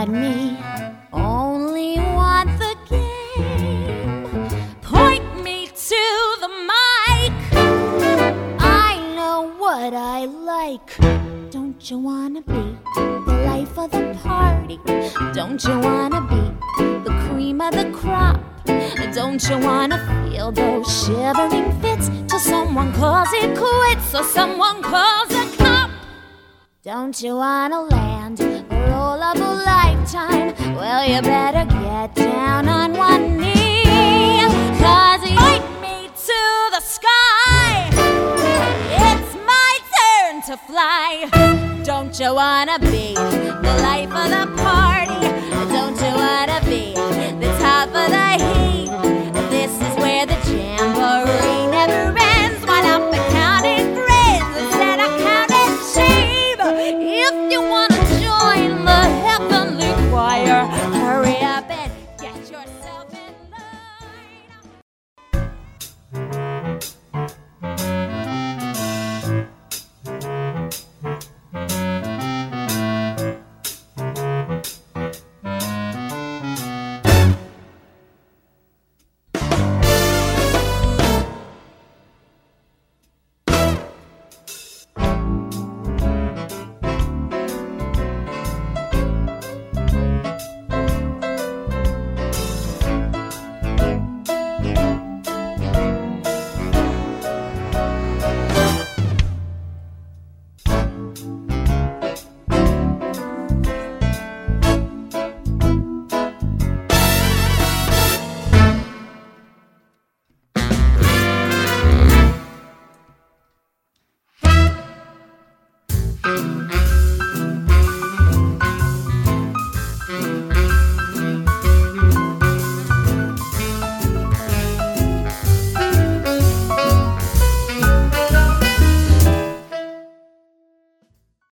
got me. Only want the game. Point me to the mic. I know what I like. Don't you wanna be the life of the party? Don't you wanna be the cream of the crop? Don't you wanna feel those shivering fits till someone calls it quits or someone calls a cop? Don't you wanna land the roll of a lifetime? Well, you better get down on one knee, 'cause you point me to the sky. It's my turn to fly. Don't you wanna be the life of the party?